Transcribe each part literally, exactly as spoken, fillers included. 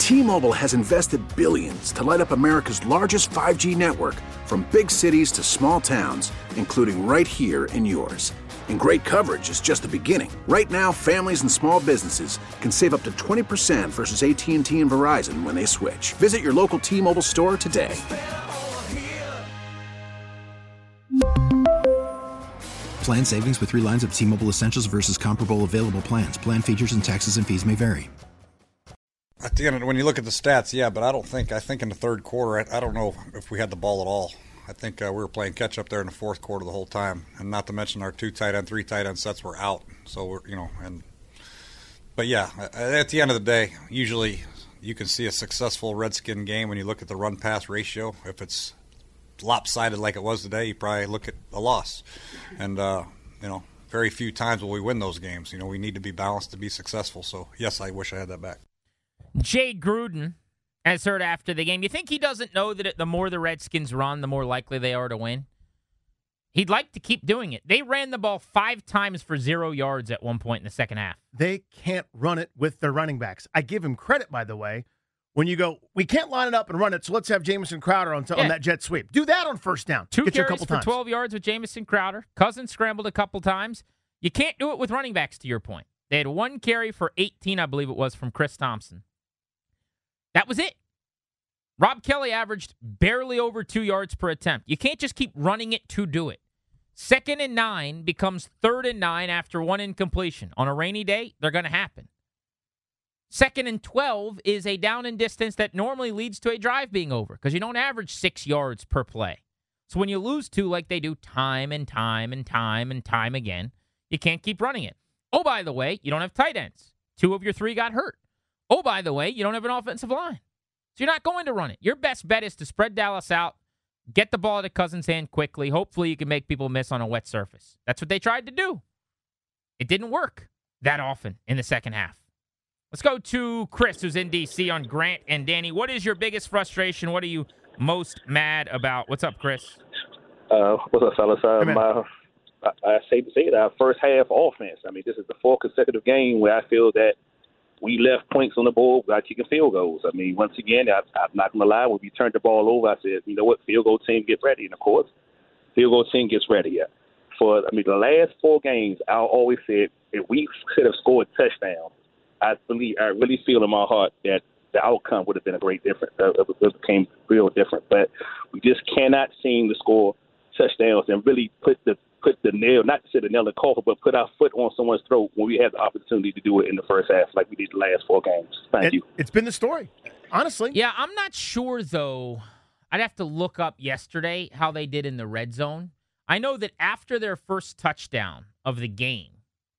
T-Mobile has invested billions to light up America's largest five G network, from big cities to small towns, including right here in yours. And great coverage is just the beginning. Right now, families and small businesses can save up to twenty percent versus A T and T and Verizon when they switch. Visit your local T-Mobile store today. Plan savings with three lines of T-Mobile Essentials versus comparable available plans. Plan features and taxes and fees may vary. At the end, when you look at the stats, yeah, but I don't think, I think in the third quarter, I, I don't know if we had the ball at all. I think uh, we were playing catch up there in the fourth quarter the whole time, and not to mention our two tight end, three tight end sets were out. So we're, you know, and but yeah, at the end of the day, usually you can see a successful Redskin game when you look at the run pass ratio. If it's lopsided like it was today, you probably look at a loss, and uh, you know, very few times will we win those games. You know, we need to be balanced to be successful. So yes, I wish I had that back. Jay Gruden has heard after the game. You think he doesn't know that it, the more the Redskins run, the more likely they are to win? He'd like to keep doing it. They ran the ball five times for zero yards at one point in the second half. They can't run it with their running backs. I give him credit, by the way, when you go, we can't line it up and run it, so let's have Jamison Crowder on, t- yeah. on that jet sweep. Do that on first down. Two Get you a carries couple for times. twelve yards with Jamison Crowder. Cousins scrambled a couple times. You can't do it with running backs, to your point. They had one carry for eighteen, I believe it was, from Chris Thompson. That was it. Rob Kelly averaged barely over two yards per attempt. You can't just keep running it to do it. Second and nine becomes third and nine after one incompletion. On a rainy day, they're going to happen. Second and twelve is a down and distance that normally leads to a drive being over because you don't average six yards per play. So when you lose two like they do time and time and time and time again, you can't keep running it. Oh, by the way, you don't have tight ends. Two of your three got hurt. Oh, by the way, you don't have an offensive line. So you're not going to run it. Your best bet is to spread Dallas out, get the ball to Cousins' hand quickly. Hopefully you can make people miss on a wet surface. That's what they tried to do. It didn't work that often in the second half. Let's go to Chris, who's in D C on Grant and Danny. What is your biggest frustration? What are you most mad about? What's up, Chris? Uh, what's up, fellas? Uh, Hey, my, I, I say to say that our first half offense. I mean, this is the fourth consecutive game where I feel that we left points on the board by kicking field goals. I mean, once again, I, I'm not going to lie. When we turned the ball over, I said, you know what, field goal team, get ready. And, of course, field goal team gets ready. Yeah. For, I mean, the last four games, I always said if we could have scored touchdowns, I believe, I really feel in my heart that the outcome would have been a great difference. Uh, it, it became real different. But we just cannot seem to score touchdowns and really put the put the nail, not to say the nail in the coffin, but put our foot on someone's throat when we had the opportunity to do it in the first half like we did the last four games. Thank it, you. It's been the story, honestly. Yeah, I'm not sure, though. I'd have to look up yesterday how they did in the red zone. I know that after their first touchdown of the game,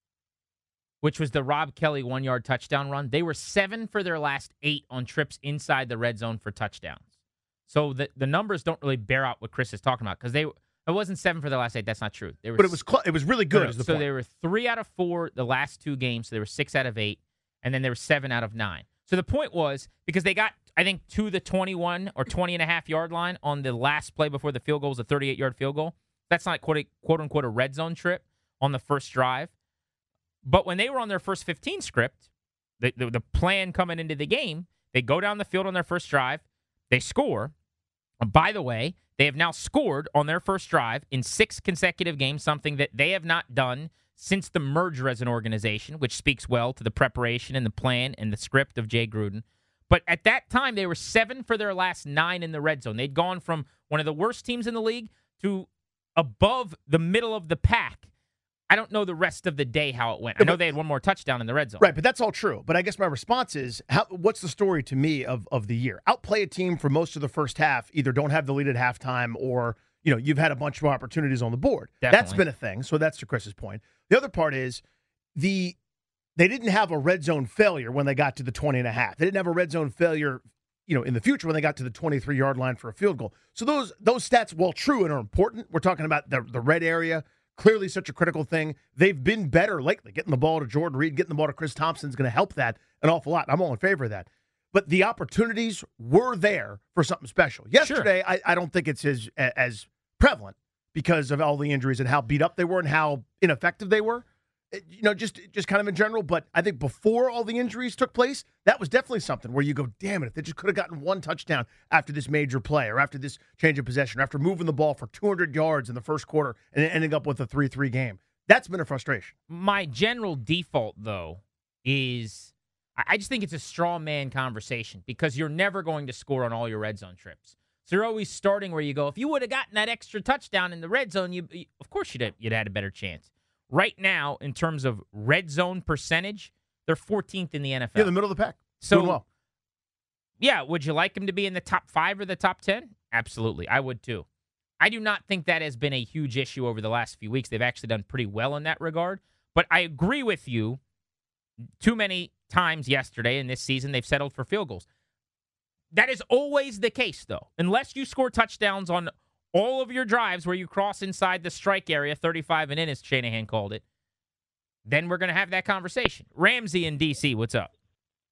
which was the Rob Kelly one-yard touchdown run, they were seven for their last eight on trips inside the red zone for touchdowns. So the, the numbers don't really bear out what Chris is talking about because they it wasn't seven for their last eight. That's not true. They were But it was cl- it was really good. No, no. Is the so point. they were three out of four the last two games. So they were six out of eight, and then they were seven out of nine. So the point was because they got, I think, to the twenty-one or twenty and a half yard line on the last play before the field goal was a thirty-eight yard field goal. That's not quote, quote unquote a red zone trip on the first drive. But when they were on their first fifteen script, the, the, the plan coming into the game, they go down the field on their first drive, they score. By the way, they have now scored on their first drive in six consecutive games, something that they have not done since the merger as an organization, which speaks well to the preparation and the plan and the script of Jay Gruden. But at that time, they were seven for their last nine in the red zone. They'd gone from one of the worst teams in the league to above the middle of the pack. I don't know the rest of the day how it went. I know they had one more touchdown in the red zone. Right, but that's all true. But I guess my response is, how, what's the story to me of, of the year? Outplay a team for most of the first half, either don't have the lead at halftime or, you know, you've had a bunch of opportunities on the board. Definitely. That's been a thing. So that's to Chris's point. The other part is the they didn't have a red zone failure when they got to the twenty and a half. They didn't have a red zone failure, you know, in the future when they got to the twenty-three yard line for a field goal. So those those stats, while true and are important, we're talking about the the red area. Clearly such a critical thing. They've been better lately. Getting the ball to Jordan Reed, getting the ball to Chris Thompson is going to help that an awful lot. I'm all in favor of that. But the opportunities were there for something special. Yesterday, sure. I, I don't think it's as, as prevalent because of all the injuries and how beat up they were and how ineffective they were. you know, just just kind of in general. But I think before all the injuries took place, that was definitely something where you go, damn it, if they just could have gotten one touchdown after this major play or after this change of possession, or after moving the ball for two hundred yards in the first quarter and ending up with a three three game. That's been a frustration. My general default, though, is I just think it's a straw man conversation because you're never going to score on all your red zone trips. So you're always starting where you go, if you would have gotten that extra touchdown in the red zone, you, you of course you'd have, you'd had a better chance. Right now, in terms of red zone percentage, they're fourteenth in the N F L. Yeah, the middle of the pack. So, doing well. Yeah, would you like them to be in the top five or the top ten? Absolutely, I would too. I do not think that has been a huge issue over the last few weeks. They've actually done pretty well in that regard. But I agree with you. Too many times yesterday in this season, they've settled for field goals. That is always the case, though. Unless you score touchdowns on all of your drives where you cross inside the strike area, thirty-five and in, as Shanahan called it, then we're going to have that conversation. Ramsey in D C, what's up?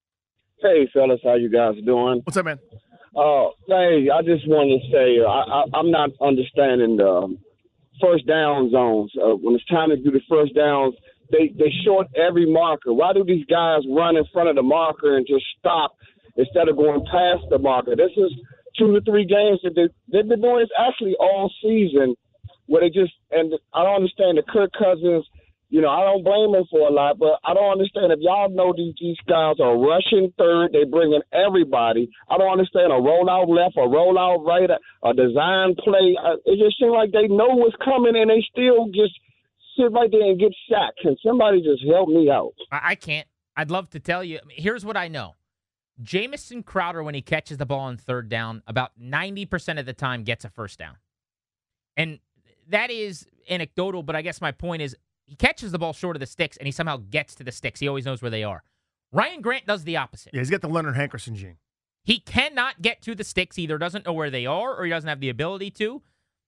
Hey, fellas, how you guys doing? What's up, man? Uh, hey, I just wanted to say uh, I, I, I'm not understanding the first down zones. Uh, when it's time to do the first downs, they, they short every marker. Why do these guys run in front of the marker and just stop instead of going past the marker? This is two to three games that they, they've been doing this actually all season where they just – and I don't understand the Kirk Cousins – you know, I don't blame them for a lot, but I don't understand if y'all know these, these guys are rushing third, they bring in everybody. I don't understand a rollout left, a rollout right, a, a design play. It just seems like they know what's coming and they still just sit right there and get sacked. Can somebody just help me out? I can't. I'd love to tell you. Here's what I know. Jamison Crowder, when he catches the ball on third down, about ninety percent of the time gets a first down. And that is anecdotal, but I guess my point is, he catches the ball short of the sticks, and he somehow gets to the sticks. He always knows where they are. Ryan Grant does the opposite. Yeah, he's got the Leonard Hankerson gene. He cannot get to the sticks. He either doesn't know where they are or he doesn't have the ability to.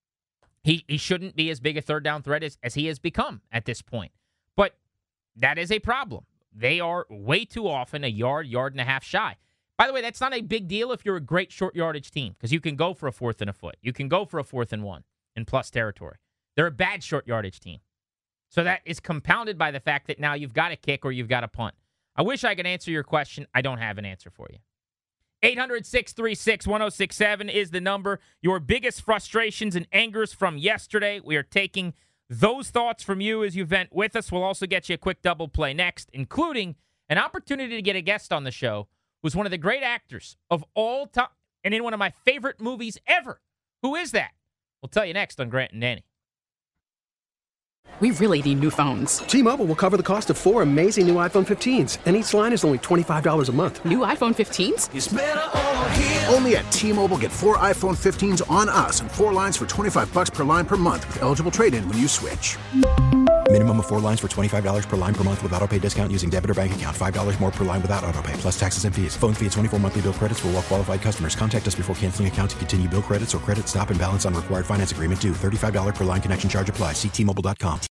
He he shouldn't be as big a third down threat as, as he has become at this point. But that is a problem. They are way too often a yard, yard and a half shy. By the way, that's not a big deal if you're a great short yardage team because you can go for a fourth and a foot. You can go for a fourth and one in plus territory. They're a bad short yardage team. So that is compounded by the fact that now you've got a kick or you've got a punt. I wish I could answer your question. I don't have an answer for you. eight hundred, six three six, one oh six seven is the number. Your biggest frustrations and angers from yesterday. We are taking those thoughts from you as you vent with us. We'll also get you a quick double play next, including an opportunity to get a guest on the show who's one of the great actors of all time and in one of my favorite movies ever. Who is that? We'll tell you next on Grant and Danny. We really need new phones. T-Mobile will cover the cost of four amazing new iPhone fifteens, and each line is only twenty-five dollars a month. New iPhone fifteens? It's better over here. Only at T-Mobile, get four iPhone fifteens on us and four lines for twenty-five dollars per line per month with eligible trade-in when you switch. Minimum of four lines for twenty-five dollars per line per month with autopay discount using debit or bank account. five dollars more per line without autopay, plus taxes and fees. Phone fee at twenty-four monthly bill credits for well-qualified customers. Contact us before canceling account to continue bill credits or credit stop and balance on required finance agreement due. thirty-five dollars per line connection charge applies. See T Mobile dot com.